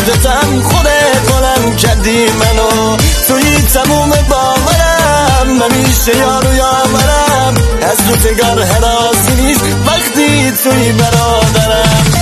وجدتم خودت بلند کردی منو، توی تموم باورم همیشه یارو یاورم، از روزگار حراسی نیست وقتی توی برادرم.